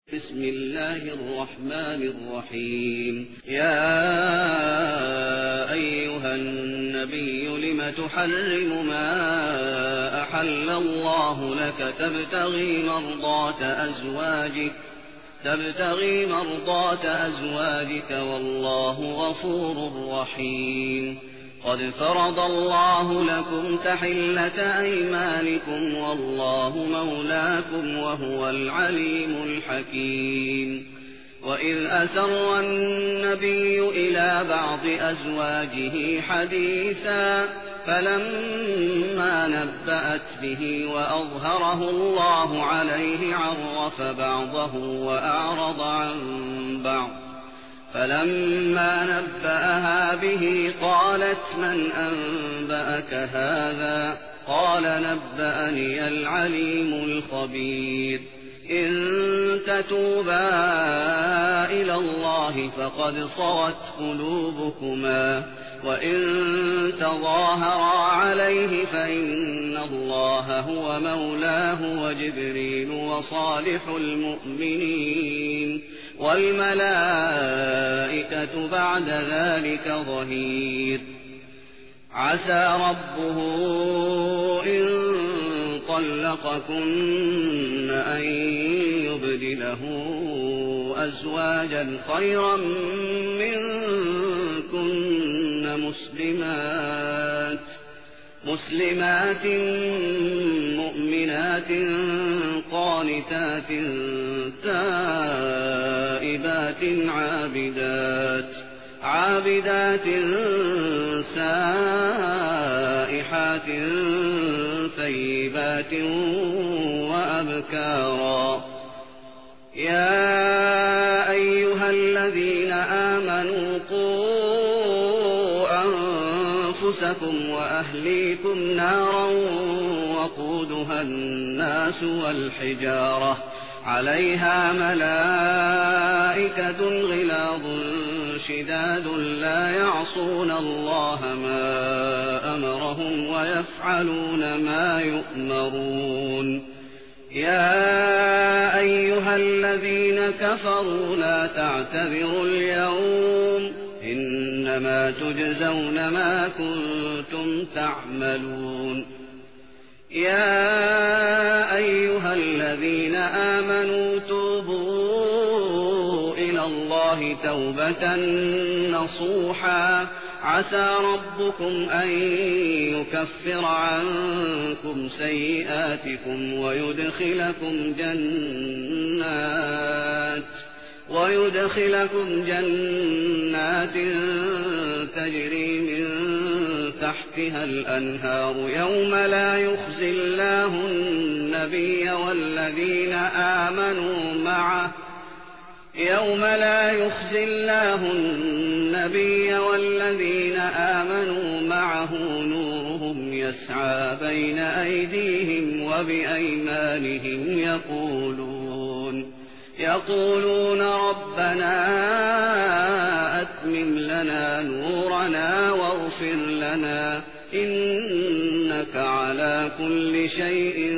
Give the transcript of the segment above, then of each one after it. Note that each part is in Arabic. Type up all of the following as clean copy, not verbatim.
بسم الله الرحمن الرحيم. يا أيها النبي لم تحرم ما أحل الله لك تبتغي مرضات أزواجك والله غفور رحيم. قد فرض الله لكم تحلة أيمانكم والله مولاكم وهو العليم الحكيم. وإذ أسر النبي إلى بعض أزواجه حديثا فلما نبأت به وأظهره الله عليه عرف بعضه وأعرض عن بعض. فلما نبأها به قالت من أنبأك هذا؟ قال نبأني العليم الخبير. إن تتوبا إلى الله فقد صغت قلوبكما وإن تظاهرا عليه فإن الله هو مولاه وجبريل وصالح المؤمنين والملائكة بعد ذلك ظهير. عسى ربه إن طلقكن أن يبدله أزواجا خيرا منكن مسلمات مؤمنات قانتات تائبات عابدات سائحات ثيبات وأبكارا. يا أيها الذين آمنوا قوا أنفسكم وأهليكم نارا وقودها الناس والحجارة عليها ملائكة غلاظ شداد لا يعصون الله ما أمرهم ويفعلون ما يؤمرون. يا أيها الذين كفروا لا تعتذروا اليوم إنما تجزون ما كنتم تعملون. يا أيها الذين آمنوا توبوا إلى الله توبة نصوحا عسى ربكم أن يكفر عنكم سيئاتكم ويدخلكم جنات تجري من تحتها الأنهار يوم لا يخزي الله النبي والذين آمنوا معه نورهم يسعى بين أيديهم وبأيمانهم يقولون ربنا أتمم لنا نورنا واغفر لنا إنك على كل شيء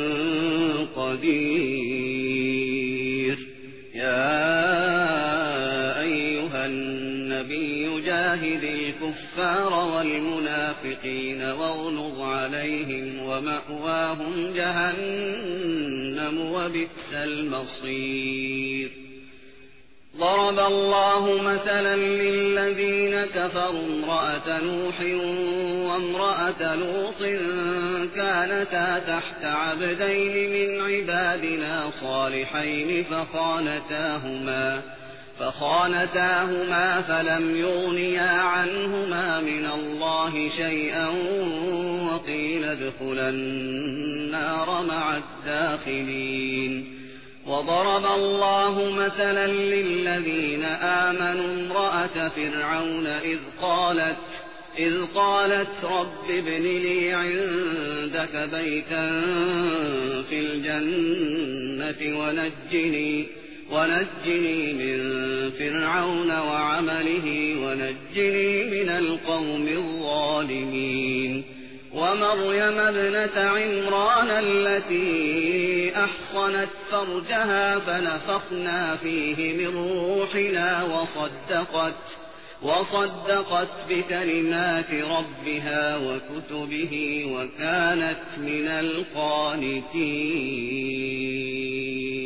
قدير. يا أيها النبي جاهد الكفار والمنافقين واغلظ عليهم ومأواهم جهنم وبئس المصير. ضرب الله مثلا للذين كفروا امرأة نوح وامرأة لوط كانتا تحت عبدين من عبادنا صالحين فخانتاهما فلم يغنيا عنهما من الله شيئا وقيل ادخلا النار مع الداخلين. وضرب الله مثلا للذين آمنوا امرأة فرعون إذ قالت رب ابن لي عندك بيتا في الجنة ونجني من فرعون وعمله ونجني من القوم الظالمين. ومريم ابنة عمران التي أحصنت فرجها فنفخنا فيه من روحنا وصدقت بكلمات ربها وكتبه وكانت من القانتين.